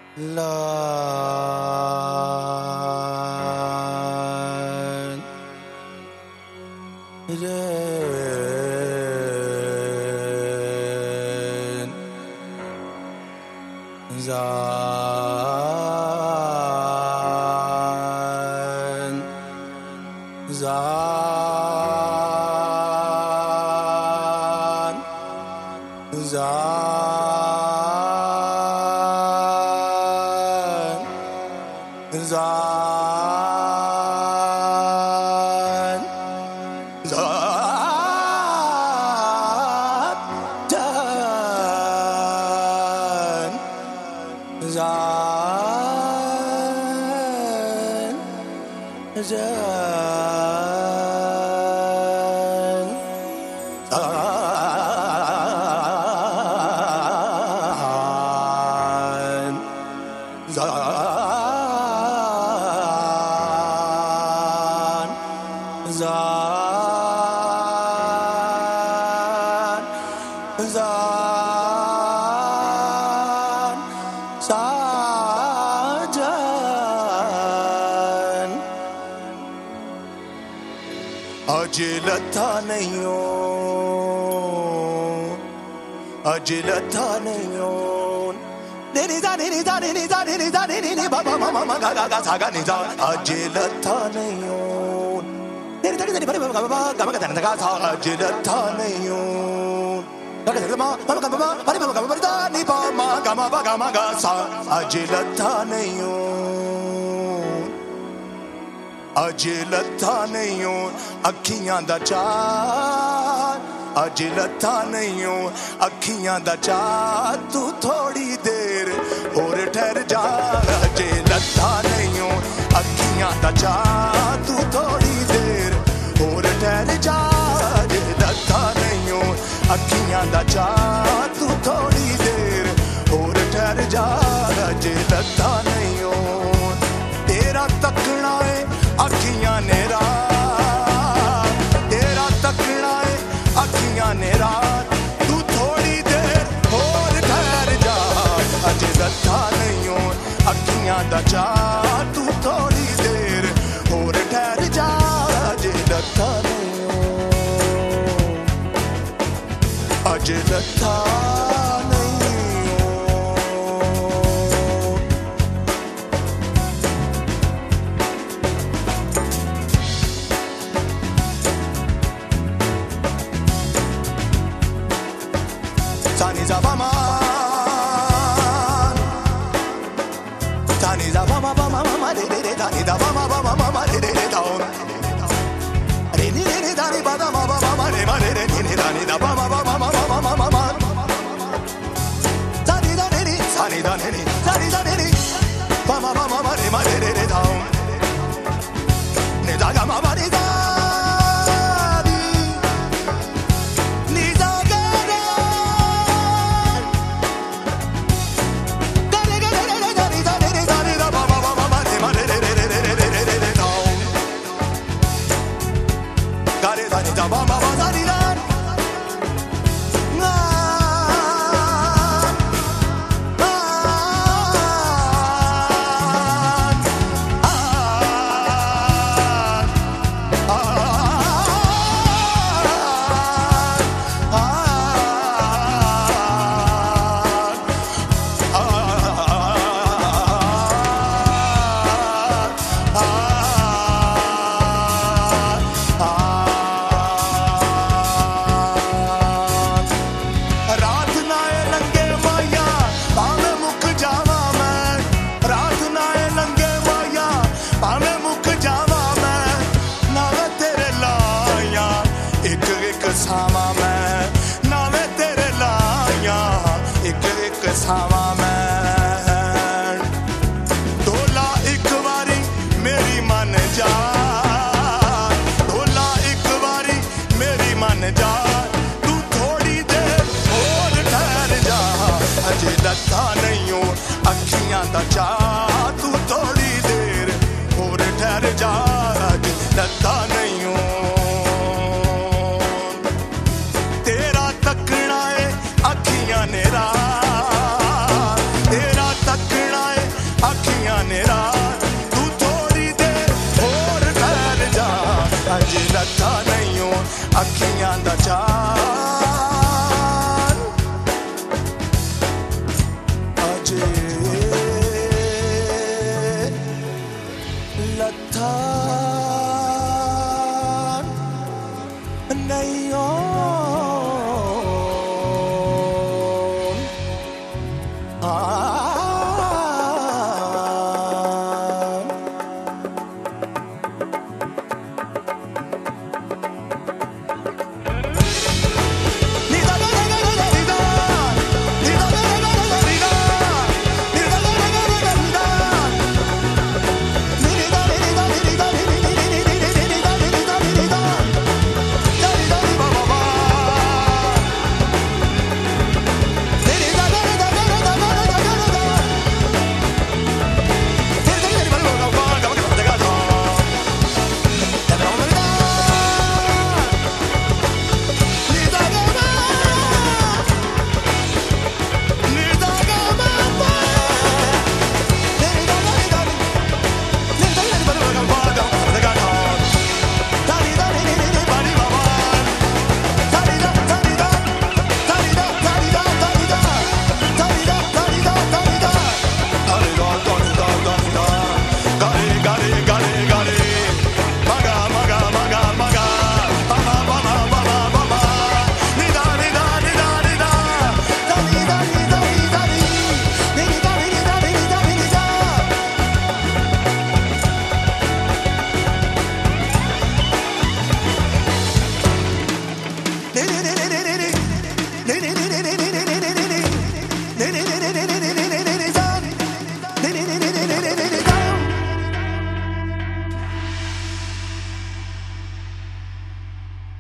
Lan Ren Zan Zan Zan Zan Ajilata neon Nini da nini da nini da nini da nini baba mama maga ga saga ni da Ajilata neon Nini da nini baba baba gama ga ga sa Ajilata neon Gaga ga ma baba baba bari baba baba da ni ba ma gama ba gama ga sa Ajilata neon Ajilata neon Akhiyan da chaar अज लता नहीं हो अखियां दा चा तू थोड़ी देर और ठहर जा अज लता नहीं हो अखियां दा चा तू थोड़ी देर और ठहर जा अज लता नहीं हो अखियां दा चा तू थोड़ी देर और ठहर जा अज लता नहीं हो तेरा तकना है अखियां ने तेरा तकना है अखियां ने रात तू थोड़ी देर और ठहर जा अज लता नहीं हो अखियां दा चा तू थोड़ी देर और ठहर जा अज लता नहीं हो अज लता Tani za mama Tani za mama mama de de tani da mama mama de de down Re ni re tani ba da mama mama re ma re ni tani da mama mama mama Tani da ni tani da ni mama mama re ma re down Ne da ga mama ni da सावा मैं नावे तेरे लाया एक एक सावा मैं तोला एक बारी मेरी मन जा तोला एक बारी मेरी मन जा तू थोड़ी देर और ठहर जा अजे लता नहीं हो अखियां दा चा तू थोड़ी देर और ठहर जा अजे लता नहीं हो तेरा तकना है अखियां दा चार अजे लथा नहीं हो आ